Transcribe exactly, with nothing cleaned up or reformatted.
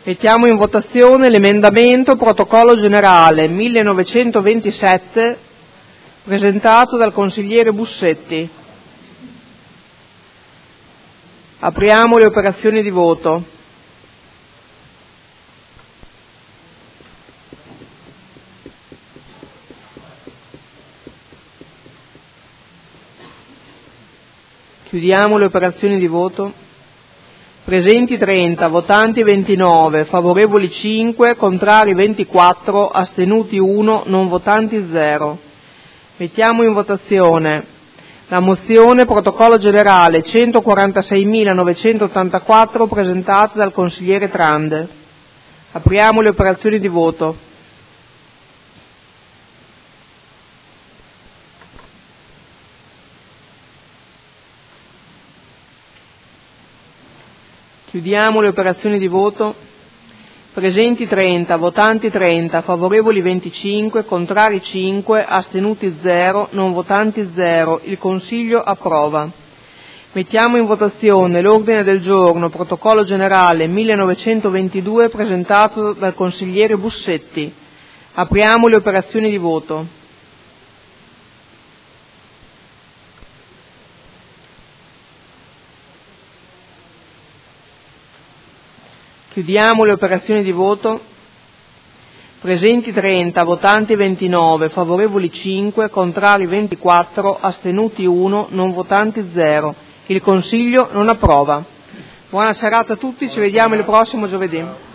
Mettiamo in votazione l'emendamento protocollo generale millenovecentoventisette presentato dal consigliere Bussetti. Apriamo le operazioni di voto. Chiudiamo le operazioni di voto. Presenti trenta, votanti ventinove, favorevoli cinque, contrari ventiquattro, astenuti uno, non votanti zero. Mettiamo in votazione la mozione protocollo generale centoquarantaseimilanovecentottantaquattro presentata dal consigliere Trande. Apriamo le operazioni di voto. Chiudiamo le operazioni di voto. Presenti trenta, votanti trenta, favorevoli venticinque, contrari cinque, astenuti zero, non votanti zero. Il Consiglio approva. Mettiamo in votazione l'ordine del giorno protocollo generale millenovecentoventidue presentato dal consigliere Bussetti. Apriamo le operazioni di voto. Chiudiamo le operazioni di voto. Presenti trenta, votanti ventinove, favorevoli cinque, contrari ventiquattro, astenuti uno, non votanti zero. Il Consiglio non approva. Buona serata a tutti, ci vediamo il prossimo giovedì.